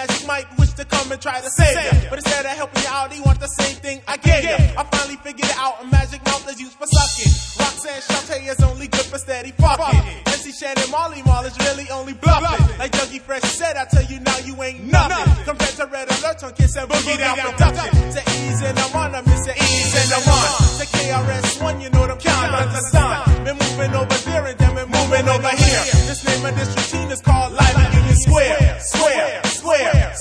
Magic Mike wished to come and try to save ya, but instead of helping you out, he want the same thing I gave ya. I finally figured it out, a magic mouth is used for sucking. Roxanne Shante is only good for steady fucking. MC Shannon Marley Marl is really only bluffing. Like Dougie Fresh said, I tell you now you ain't nothing compared to Red Alert on Kiss and Boogie Down Production. To Ease and I'm on, I miss it, Ease and I'm on. To KRS-One, you know them can't understand. Been moving over there and then been moving over here. This name of this routine is called Live at Union Square. Square, square.